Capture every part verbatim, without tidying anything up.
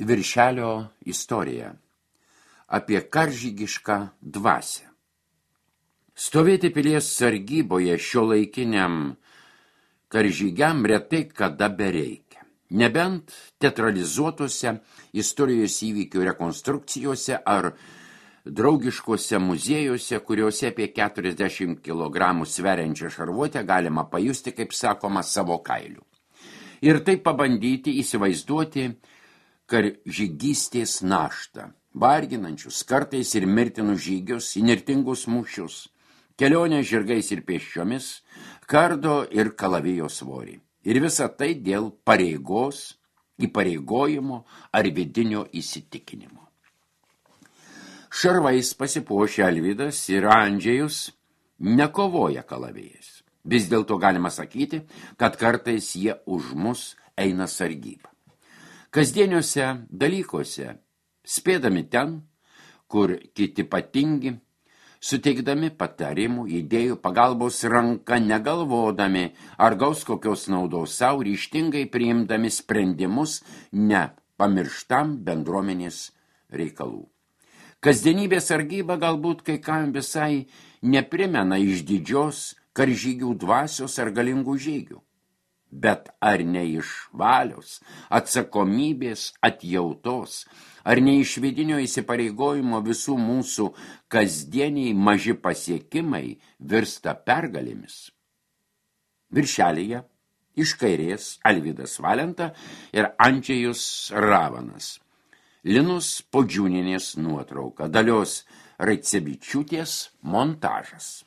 Viršelio istorija apie karžygišką dvasią. Stovėti pilies sargyboje šiuolaikiniam karžygiam retai kada bereikia. Nebent teatralizuotose istorijos įvykių rekonstrukcijose ar draugiškose muziejuose, kuriuose apie keturiasdešimt kilogramų sveriančią šarvuotę galima pajusti, kaip sakoma, savo kailių. Ir taip pabandyti įsivaizduoti karžygystės naštą, varginančius, kartais ir mirtinus žygius, įnirtingus mūšius, kelionę žirgais ir pėsčiomis, kardo ir kalavijo svorį. Ir visa tai dėl pareigos, įpareigojimo ar vidinio įsitikinimo. Šarvais pasipuošę Alvydas ir Andžejus nekovoja kalavijais. Vis dėlto galima sakyti, kad kartais jie už mus eina sargybą. Kasdieniuose dalykuose, spėdami ten, kur kiti patingi, suteikdami patarimų, idėjų, pagalbos ranka, negalvodami, ar gaus kokios naudos savo, ryžtingai priimdami sprendimus, ne pamirštam bendruomenės reikalų. Kasdienybės sargyba galbūt kai kam visai neprimena išdidžios karžygių dvasios ar galingų žygių. Bet ar ne iš valios, atsakomybės, atjautos, ar ne iš vidinio įsipareigojimo visų mūsų kasdieniai maži pasiekimai virsta pergalėmis? Viršelyje iš kairės Alvydas Valenta ir Andžejus Ravanas. Linos Podžiūnienės nuotrauka, Dalios Raicevičiūtės montažas.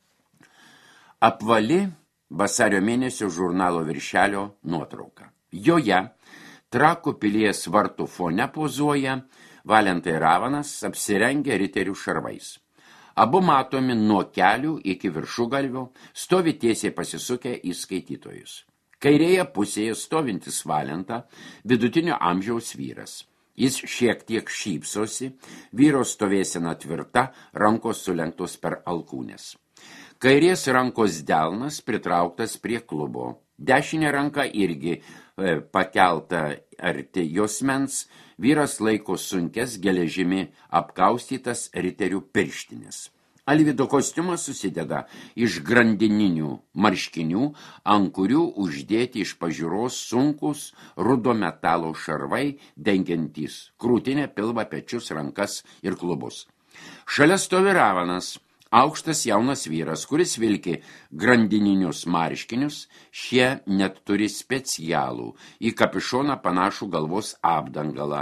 Apvali vasario mėnesio žurnalo Viršelio nuotrauka. Joje Trakų pilies vartų fone pozuoja Valenta ir Ravanas apsirengę riterių šarvais. Abu matomi nuo kelių iki viršugalvio, stovi tiesiai pasisukę į skaitytojus. Kairėje pusėje stovintis Valenta, vidutinio amžiaus vyras. Jis šiek tiek šypsosi, vyro stovėsena tvirta, rankos sulenktos per alkūnes. Kairės rankos delnas pritrauktas prie klubo. Dešinė ranka irgi e, pakelta arti juosmens, vyras laiko sunkes geležimi apkaustytas riterių pirštinės. Alvydo kostiumas susideda iš grandininių marškinių, ant kurių uždėti iš pažiūros sunkus rudo metalo šarvai, dengiantys krūtinę, pilvą, pečius, rankas ir klubus. Šalia stovi Ravanas, aukštas jaunas vyras, kuris vilki grandininius marškinius, šie net turi specialų, į kapišoną panašų galvos apdangalą,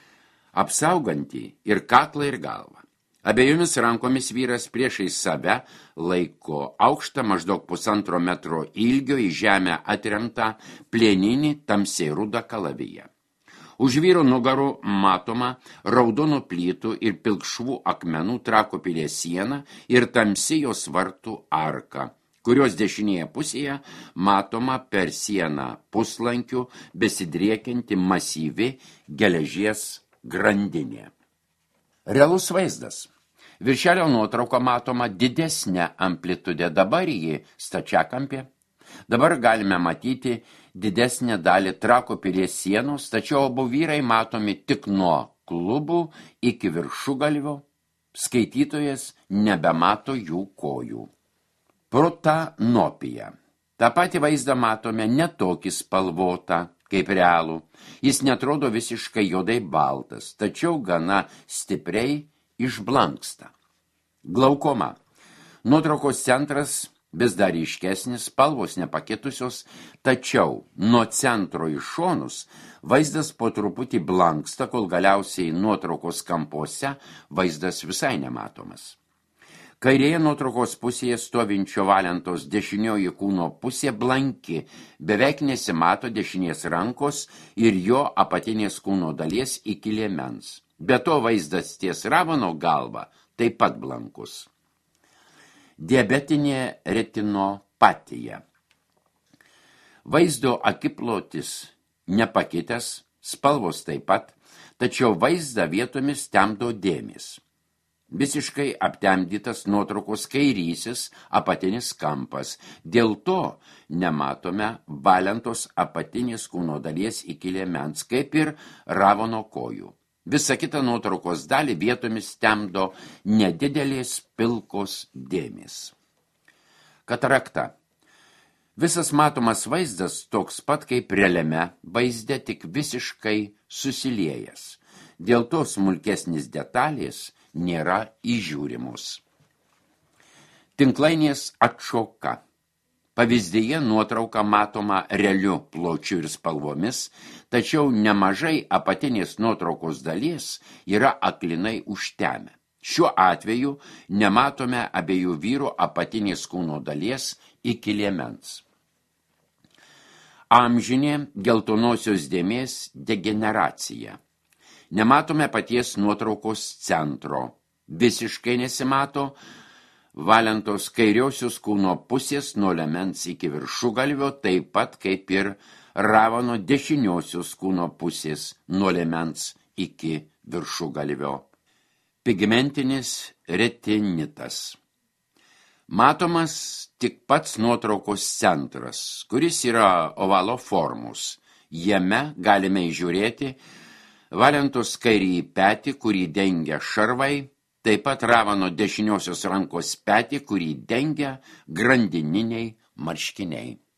apsaugantį ir kaklą ir galvą. Abiejomis rankomis vyras priešais save laiko aukštą maždaug pusantro metro ilgio į žemę atremtą plieninį tamsiai rudą kalaviją. Už vyro nugarų matoma raudonų plytų ir pilkšvų akmenų Trakų pilies siena ir tamsi jos vartų arka, kurios dešinėje pusėje matoma per sieną puslankių besidriekianti masyvi geležies grandinė. Realus vaizdas. Viršelio nuotrauka matoma didesnė amplitudė, dabar ji stačiakampė. Dabar galime matyti didesnę dalį Trakų pilies sienos, tačiau abu vyrai matomi tik nuo klubų iki viršugalvio, skaitytojas nebemato jų kojų. Protanopija. Ta pati vaizdą matome netokį spalvotą kaip realų. Jis netrodo visiškai juodai baltas, tačiau gana stipriai išblanksta. Glaukoma. Nuotraukos centras vis dar ryškesnis, spalvos nepakitusios, tačiau nuo centro į šonus vaizdas po truputį blanksta, kol galiausiai nuotraukos kampuose vaizdas visai nematomas. Kairėje nuotraukos pusėje stovinčio Valentos dešinioji kūno pusė blanki, beveik nesimato dešinės rankos ir jo apatinės kūno dalies iki liemens. Be to vaizdas ties Ravano galva taip pat blankus. Diabetinė retinopatija. Vaizdo akiplotis nepakitęs, spalvos taip pat, tačiau vaizdą vietomis temdo dėmės. visiškai aptemdytas nuotraukos kairysis apatinis kampas. Dėl to nematome Valentos apatinės kūno dalies iki liemens, kaip ir Ravono kojų. Visa kita nuotraukos dalį vietomis temdo nedidelės pilkos dėmės. Katarakta. Visas matomas vaizdas toks pat kaip realiame vaizde, tik visiškai susiliejęs. Dėl to smulkesnis detalės nėra įžiūrimus. Tinklainės atšoka. Pavyzdyje nuotrauka matoma realiu pločiu ir spalvomis, tačiau nemažai apatinės nuotraukos dalies yra aklinai užtemę. Šiuo atveju nematome abiejų vyrų apatinės kūno dalies iki liemens. Amžinė geltonosios dėmės degeneracija. Nematome paties nuotraukos centro. Visiškai nesimato Valentos kairiosios kūno pusės nuo liemens iki viršugalvio, taip pat kaip ir Ravono dešiniosios kūno pusės nuo liemens iki viršugalvio. Pigmentinis retinitas. Matomas tik pats nuotraukos centras, kuris yra ovalo formos. Jame galime įžiūrėti Valentos kairįjį petį, kurį dengia šarvai, taip pat Ravono dešiniosios rankos petį, kurį dengia grandininiai marškiniai.